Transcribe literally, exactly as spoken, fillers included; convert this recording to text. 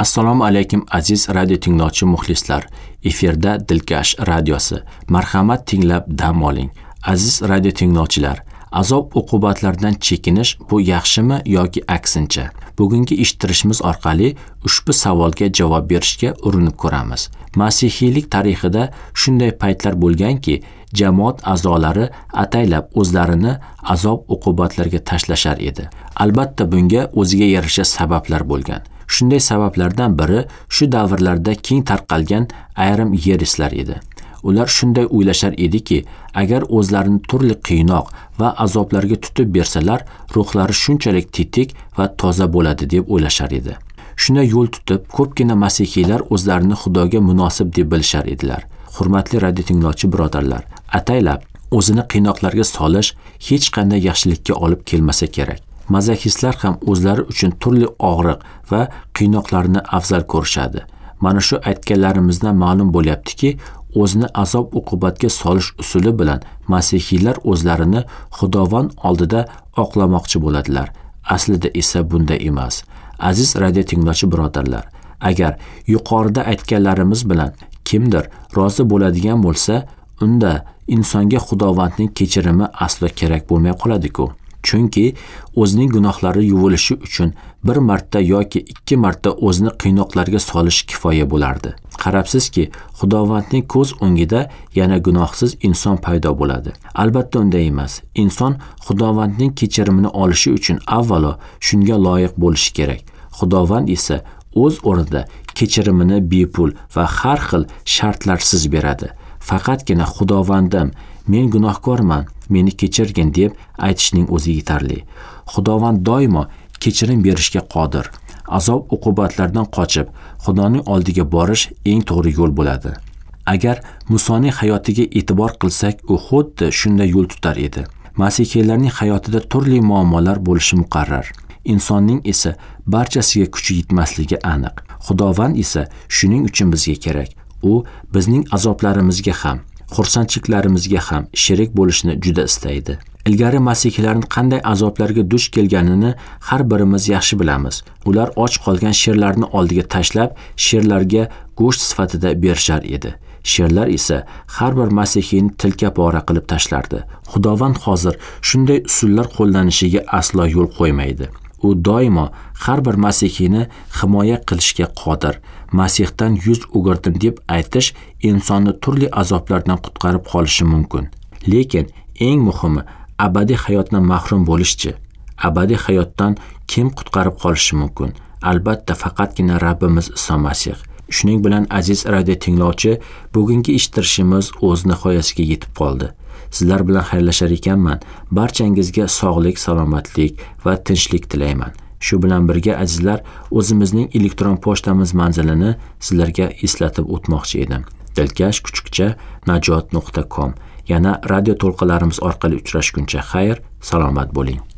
Assalomu alaykum aziz radio tinglovchi muxlislar. Efirda Dilkash radiosi. Marhamat tinglab dam oling. Aziz radio tinglovchilar, azob uqubatlardan chekinish bu yaxshimi yoki aksincha? Bugungi eshittirishimiz orqali ushbu savolga javob berishga urinib ko'ramiz. Masihiylik tarixida shunday paytlar bo'lganki, jamoat a'zolari ataylab o'zlarini azob uqubatlarga tashlashar edi. Albatta bunga o'ziga yarasha sabablar bo'lgan. Shunday sabablardan biri shu davrlarda keng tarqalgan ayrim yerislar edi. Ular shunday o'ylashar ediki, agar o'zlarini turli qiynoq va azoblarga tutib bersalar, ruhlari shunchalik tetik va toza bo'ladi deb o'ylashar edi. Shunday yo'l tutib, ko'pgina masihiylar o'zlarini Xudoga munosib deb bilishar edilar. Hurmatli radio tinglovchi birodarlar, ataylab o'zini qiynoqlarga solish hech qanday yaxshilikka olib kelmasa kerak. Mazahistlar ham o'zlari uchun turli og'riq va qiynoqlarni afzal ko'rishadi. Mana shu aytganlarimizdan ma'lum bo'lyaptiki, o'zini azob uqubatga solish usuli bilan masihiylar o'zlarini Xudovand oldida oqlamoqchi bo'ladilar. Aslida esa bunday emas. Aziz radio tinglovchi birodarlar, agar yuqorida aytganlarimiz bilan kimdir rozi bo'ladigan bo'lsa, unda insonga Xudovandning kechirimi aslo kerak bo'lmay qoladi-ku. Chunki o'zining gunohlari yuvilishi uchun bir marta yoki ikki marta o'zini qiynoqlarga solish kifoya bo'lardi. Qarabsizki, Xudovandning ko'z o'ngida yana gunohsiz inson paydo bo'ladi. Albatta unday emas. Inson Xudovandning kechirimini olishi uchun avvalo shunga loyiq bo'lishi kerak. Xudovand esa o'z o'rnida kechirimini bepul va har xil shartlarsiz beradi. Faqatgina Xudovandim, men gunohkorman, meni kechirgin deb aytishning o'zi yetarli. Xudovand doimo kechirim berishga qodir. Azob uqubatlardan qochib, Xudoning oldiga borish eng to'g'ri yo'l bo'ladi. Agar Musoning hayotiga e'tibor qilsak, u xuddi shunday yo'l tutar edi. Masihiylarning hayotida turli muammolar bo'lishi muqarrar. Insonning esa barchasiga kuchi yetmasligi aniq. Xudovand esa shuning uchun bizga kerak. U bizning azoblarimizga ham, xursandchiliklarimizga ham sherik bo'lishni juda istaydi. Ilgari masihiylarning qanday azoblarga duch kelganini har birimiz yaxshi bilamiz. Ular och qolgan sherlarni oldiga tashlab, sherlarga go'sht sifatida berishar edi. Sherlar esa har bir masihiyni tilka pora qilib tashlardi. Xudovand hozir shunday usullar qo'llanishiga aslo yo'l qo'ymaydi. U doimo har bir masihiyni himoya qilishga qodir. Masihdan yuz o'girdim deb aytish insonni turli azoblardan qutqarib qolishi mumkin. Lekin eng muhimi abadiy hayotdan mahrum bo'lishchi. Abadiy hayotdan kim qutqarib qolishi mumkin? Albatta faqatgina Rabbimiz Iso Masih. Shuning bilan aziz radio tinglovchi, bugungi eshittirishimiz o'z nihoyasiga yetib qoldi. Sizlar bilan xayrlashar ekanman. Barchangizga sog'lik, salomatlik va tinchlik tilayman. Shu bilan birga azizlar, o'zimizning elektron pochtamiz manzilini sizlarga eslatib o'tmoqchi edim. dilkash kuchukcha najot nuqta com. Yana radio to'lqinlarimiz orqali uchrashguncha xayr, salomat bo'ling.